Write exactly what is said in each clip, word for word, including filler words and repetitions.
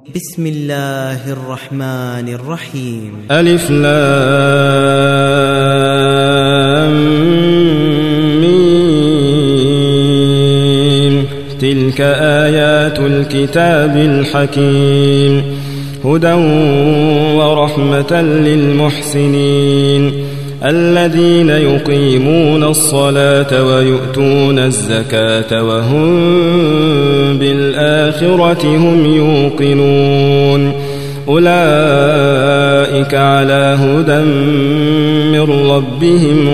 بسم الله الرحمن الرحيم. ألف لام ميم. تلك آيات الكتاب الحكيم هدى ورحمة للمحسنين الذين يقيمون الصلاة ويؤتون الزكاة وهم بالآخرة هم يوقنون أولئك على هدى من ربهم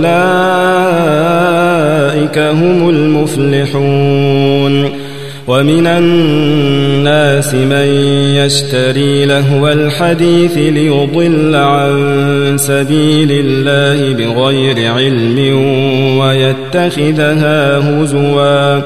وأولئك هم المفلحون. ومن الناس من يشتري لهو الحديث ليضل عن سبيل الله بغير علم ويتخذها هزوا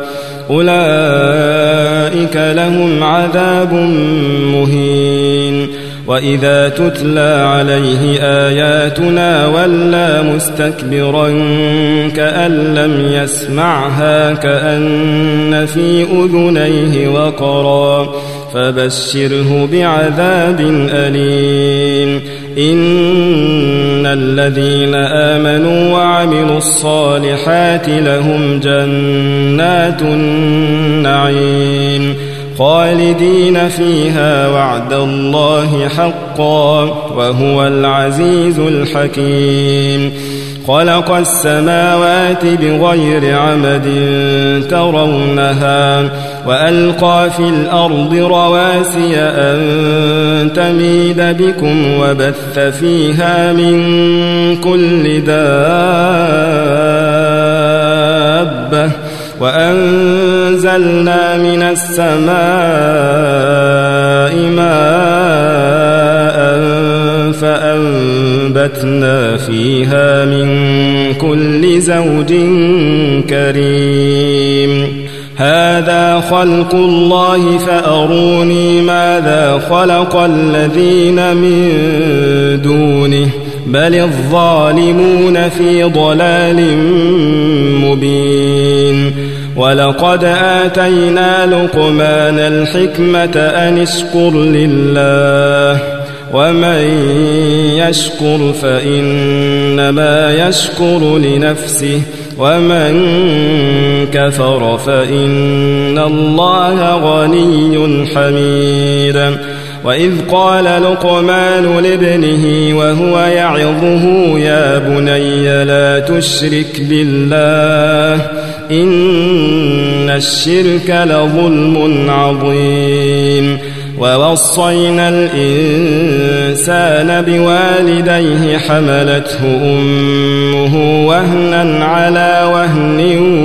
أولئك لهم عذاب مهين. وإذا تتلى عليه آياتنا ولى مستكبرا كأن لم يسمعها كأن في أذنيه وقرا فبشره بعذاب أليم. إن الذين آمنوا وعملوا الصالحات لهم جنات النعيم خالدين فيها وعد الله حقا وهو العزيز الحكيم. خلق السماوات بغير عمد ترونها وألقى في الأرض رواسي أن تميد بكم وبث فيها من كل دابة وأنزلنا من السماء ماء فأنبتنا فيها من كل زوج كريم. هذا خلق الله فأروني ماذا خلق الذين من دونه بل الظالمون في ضلال مبين. ولقد آتينا لقمان الحكمة أن اشكر لله ومن يشكر فإنما يشكر لنفسه ومن كفر فإن الله غني حميد. وإذ قال لقمان لابنه وهو يعظه يا بني لا تشرك بالله إن الشرك لظلم عظيم. ووصينا الإنسان بوالديه حملته أمه وهنا على وهن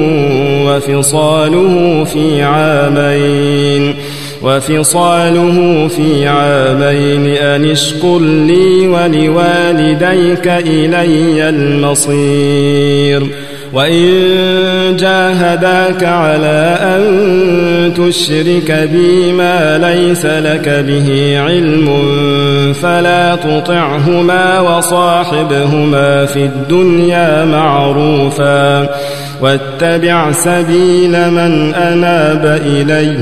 وفصاله في عامين وفصاله في عامين أن اشكر لي ولوالديك إلي المصير. وإن جاهداك على أن تشرك بي ما ليس لك به علم فلا تطعهما وصاحبهما في الدنيا معروفا واتبع سبيل من أناب إلي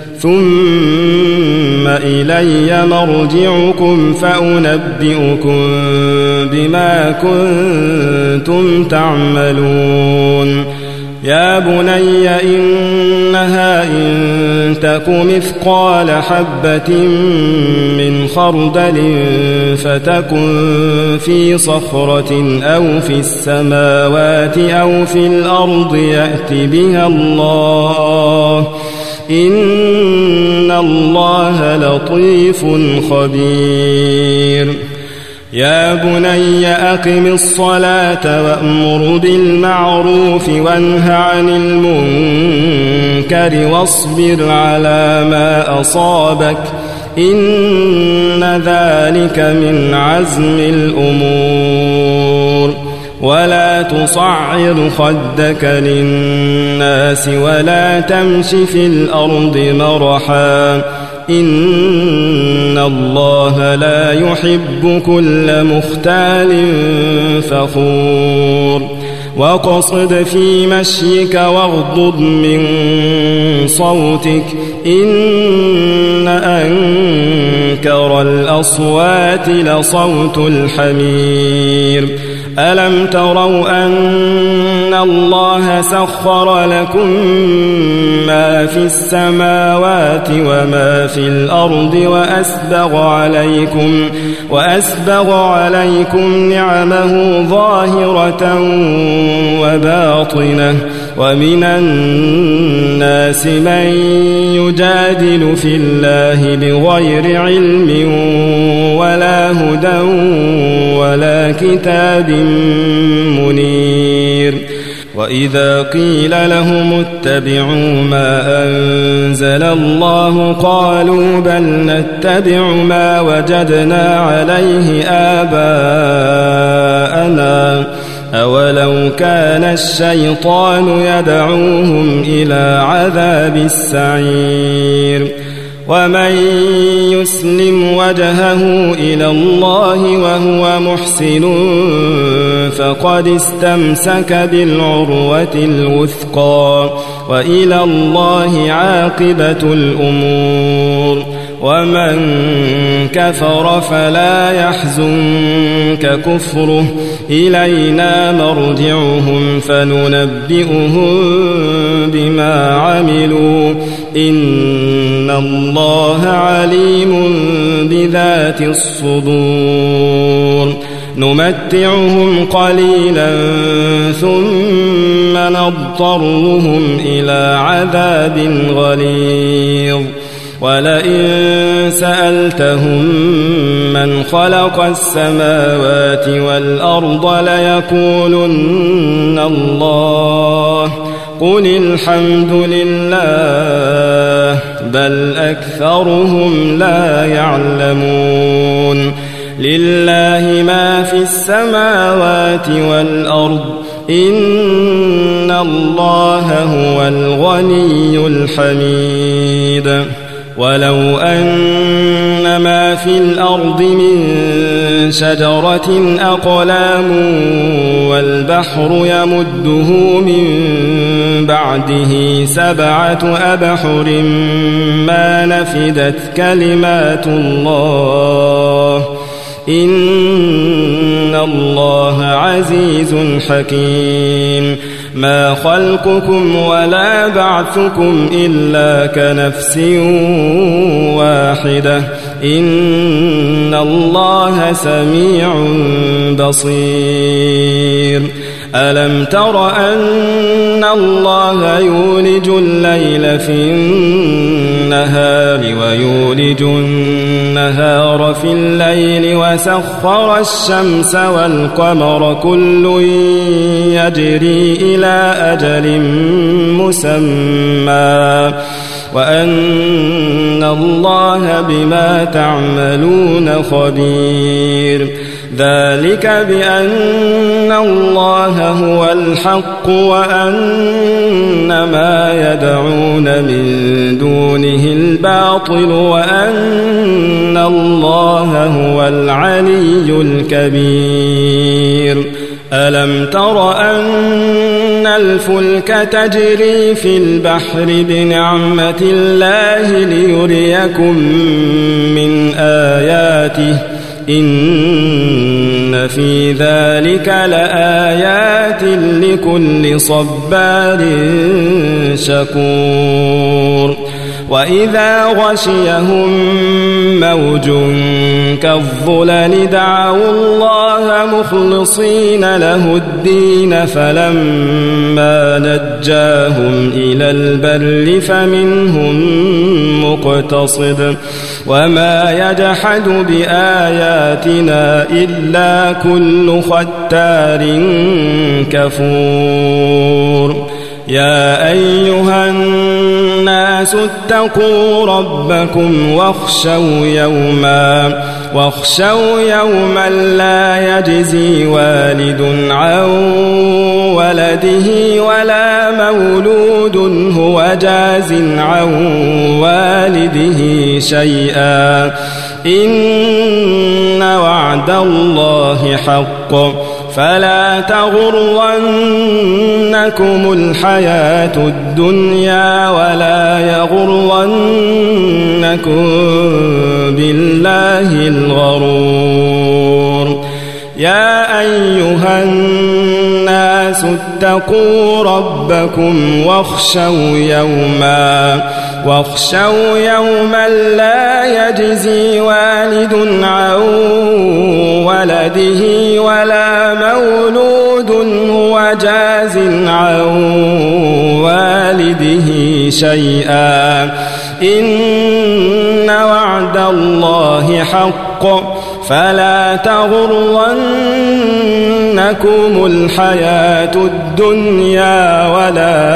ثم إلي مرجعكم فأنبئكم بما كنتم تعملون. يا بني إنها إن تك مثقال حبة من خردل فتكن في صخرة أو في السماوات أو في الأرض يأت بها الله إن الله لطيف خبير. يا بني أقم الصلاة وأمر بالمعروف وانه عن المنكر واصبر على ما أصابك إن ذلك من عزم الأمور. ولا تصعر خدك للناس ولا تمش في الأرض مرحا إن الله لا يحب كل مختال فخور. واقصد في مشيك واغضض من صوتك إن أنكر أنكر الأصوات لصوت الحمير ألم تروا أن الله سخر لكم ما في السماوات وما في الأرض وأسبغ عليكم وأسبغ عليكم نعمه ظاهرة وباطنة ومن الناس من يجادل في الله بغير علم ولا هدى ولا كتاب منير وإذا قيل لهم اتبعوا ما أنزل الله قالوا بل نتبع ما وجدنا عليه آباءنا أولو كان الشيطان يدعوهم إلى عذاب السعير ومن يسلم وجهه إلى الله وهو محسن فقد استمسك بالعروة الوثقى وإلى الله عاقبة الأمور ومن كفر فلا يحزنك كفره إلينا مرجعهم فننبئهم بما عملوا إن الله عليم بذات الصدور نمتعهم قليلا ثم نضطرهم إلى عذاب غليظ ولئن سألتهم من خلق السماوات والأرض ليقولن الله قل الحمد لله بل أكثرهم لا يعلمون لله ما في السماوات والأرض إن الله هو الغني الحميد ولو أن ما في الأرض من شجرة أقلام والبحر يمده من بعده سبعة أبحر ما نفدت كلمات الله إن الله عزيز حكيم ما خلقكم ولا بعثكم إلا كنفس واحدة إن الله سميع بصير ألم تر أن الله يولج الليل في النهار ويولج النهار في الليل وسخر الشمس والقمر كل يجري إلى أجل مسمى وأن الله بما تعملون خبير ذلك بأن الله هو الحق وأن ما يدعون من دونه الباطل وأن الله هو العلي الكبير ألم تر أن الفلك تجري في البحر بنعمة الله ليريكم من آياته إن في ذلك لآيات لكل صبار شكور وإذا غشيهم موج كالظلل دعوا الله مخلصين له الدين فلما نجاهم إلى البر فمنهم مقتصد وما يجحد بآياتنا إلا كل ختار كفور يا أيها الناس اتقوا ربكم واخشوا يوما واخشوا يوما لا يجزي والد عن ولده ولا مولود هو جاز عن والده شيئا إن وعد الله حق فلا تغرنكم الحياة الدنيا ولا يغرنكم بالله اتقوا ربكم واخشوا يوما واخشوا يوما لا يجزي والد عن ولده ولا مولود هو جاز عن والده شيئا إن وعد الله حق فلا تغرنكم الحياة الدنيا ولا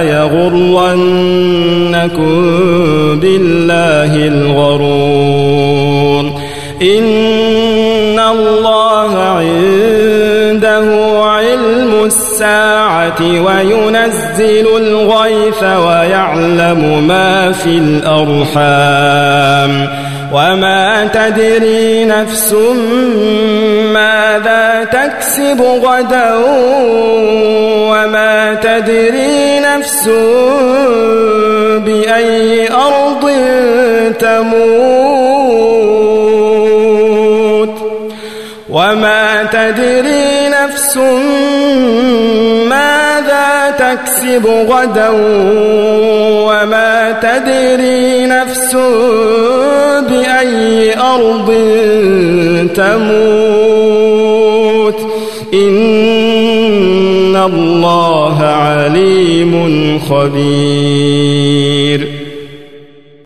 يغرنكم بالله الغرور إن الله عنده علم الساعة وينزل الغيث ويعلم ما في الأرحام وما تدري نفس ماذا تكسب غدا وما تدري نفس بأي أرض تموت وما تدري نفس ماذا تكسب غدا وما تدري نفس بأي أرض تموت إن الله عليم خبير